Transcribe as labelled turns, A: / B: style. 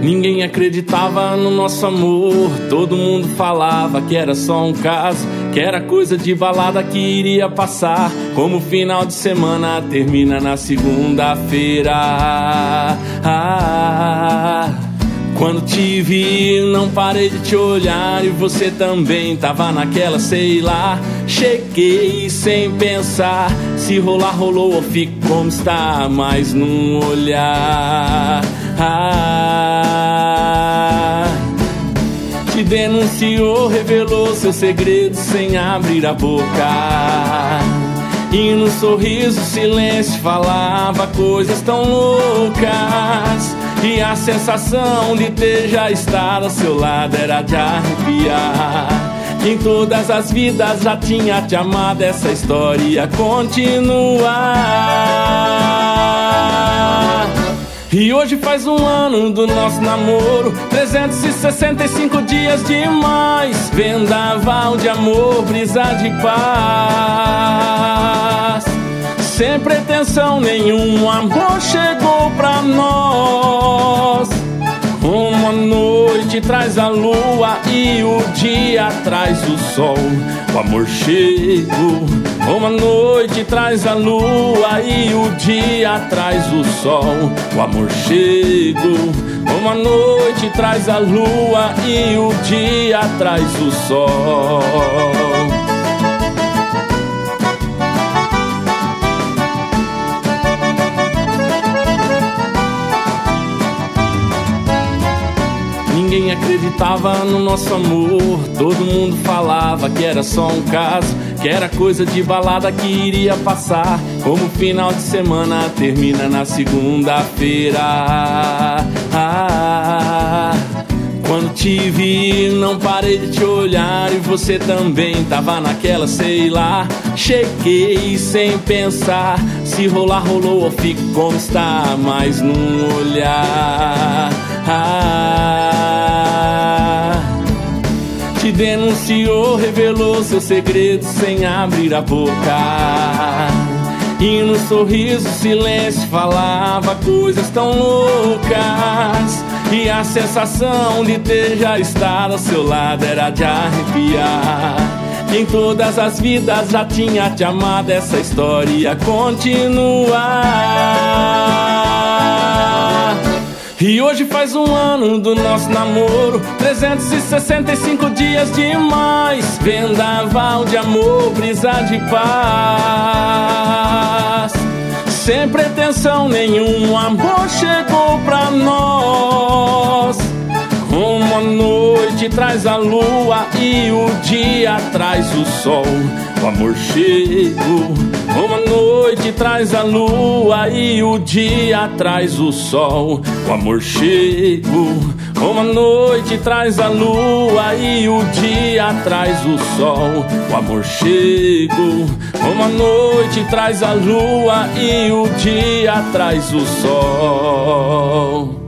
A: Ninguém acreditava no nosso amor, todo mundo falava que era só um caso, que era coisa de balada que iria passar, como o final de semana termina na segunda-feira. Quando te vi, não parei de te olhar, e você também tava naquela, sei lá. Cheguei sem pensar, se rolar rolou ou fico como está, mas num olhar. Te denunciou, revelou seu segredo sem abrir a boca, e no sorriso silêncio falava coisas tão loucas, e a sensação de ter já estado ao seu lado era de arrepiar. Em todas as vidas já tinha te amado, essa história continuar. E hoje faz um ano do nosso namoro, 365 dias demais, vendaval de amor, brisa de paz. Sem pretensão nenhuma, amor chegou pra nós. Uma noite traz a lua e o dia traz o sol. O amor chegou. Uma noite traz a lua e o dia traz o sol. O amor chegou. Uma noite traz a lua e o dia traz o sol. Ninguém acreditava no nosso amor, todo mundo falava que era só um caso, que era coisa de balada que iria passar, como o final de semana termina na segunda-feira. Quando te vi, não parei de te olhar, e você também tava naquela, sei lá. Cheguei sem pensar, se rolar rolou ou fico como está, mas num olhar. Te denunciou, revelou seu segredo sem abrir a boca, e no sorriso silêncio falava coisas tão loucas, e a sensação de ter já estado ao seu lado era de arrepiar. Em todas as vidas já tinha te amado, essa história continuar. E hoje faz um ano do nosso namoro, 365 dias demais, vendaval de amor, brisa de paz. Sem pretensão nenhuma, amor chegou pra nós. Uma noite traz a lua e o dia traz o sol. O amor chegou. Uma noite traz a lua e o dia traz o sol. O amor chegou. Uma noite traz a lua e o dia traz o sol. O amor chegou. Uma noite traz a lua e o dia traz o sol.